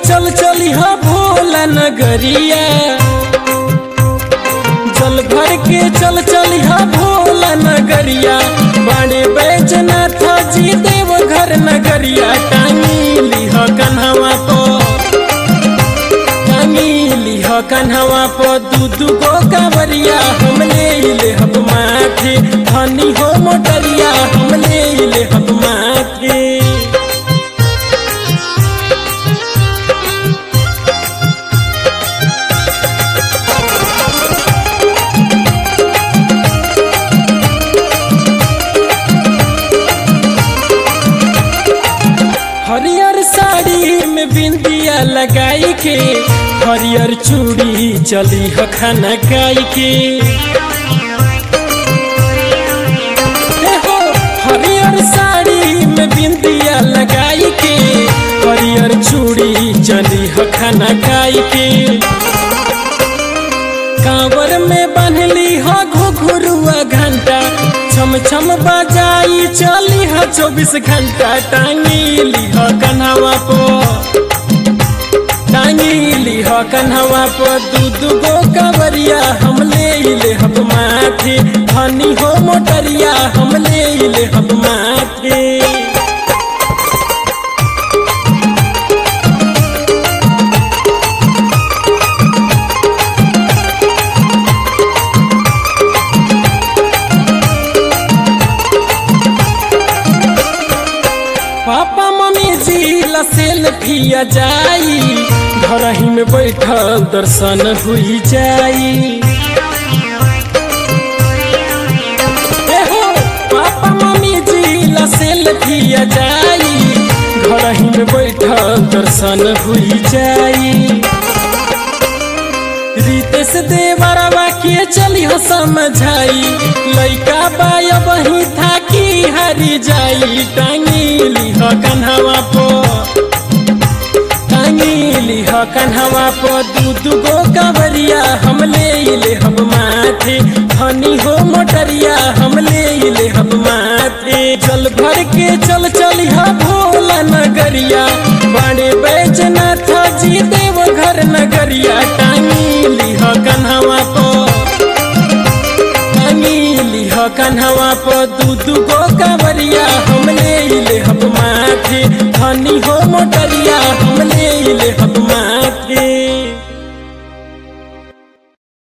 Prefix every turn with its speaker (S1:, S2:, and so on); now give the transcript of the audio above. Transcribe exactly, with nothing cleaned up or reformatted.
S1: चल चली हा भोला नगरिया, जल भर के चल चली हा भोला नगरिया। बड़े बैजनाथ जी देव घर नगरिया, टांगी लिह कन्हवा पो, टांगी लिह कन्हवा पो दू दू गो कांवरिया। हम ले ले हब माथे धनी हो मोटरिया, हम ले ले हब माथे। हरियर साड़ी में बिंदिया लगाई के, हरियर चूड़ी चली ह खाना गाई के। हो हरियर साड़ी में बिंदिया लगाई के, हरियर चूड़ी चली ह खाना गाई के। कांवर में बांधली ह घुघरुआ घंटा, छम छम बजाई चली ह चौबीस घंटा। टांगी लिह कन्हवा पो, टांगी लिह कन्हवा पो दू दू गो कांवरिया। हम ले ले हब माथे धनी हो मोटरिया, हम ले ले हब माथे। पापा मम्मी जी ला सेल्फिया जाई, घर ही में बैठल दर्शन हुई जाई। हो पापा मम्मी जी ला सेल्फिया जाई, घर ही में बैठल दर्शन हुई जाई। रितेश देवरवा के चली हो समझाई, लइका बाया बही था कि हरी जाई। टांगी लिह कन्हवा पो, टांगी लिह कन्हवा पो दू दू गो कांवरिया। हम ले ले हब माथे धनी हो मोटरिया, हम ले ले हब माथे। जल भर के चल चली हा भोला नगरिया, बड़े बैजनाथ जी देव घर नगरिया। टांगी लिह कन्हवा पो, टांगी लिह कन्हवा पो दू दू गो कांवरिया। हम ले ले हब माथे धनी हो मोटरिया।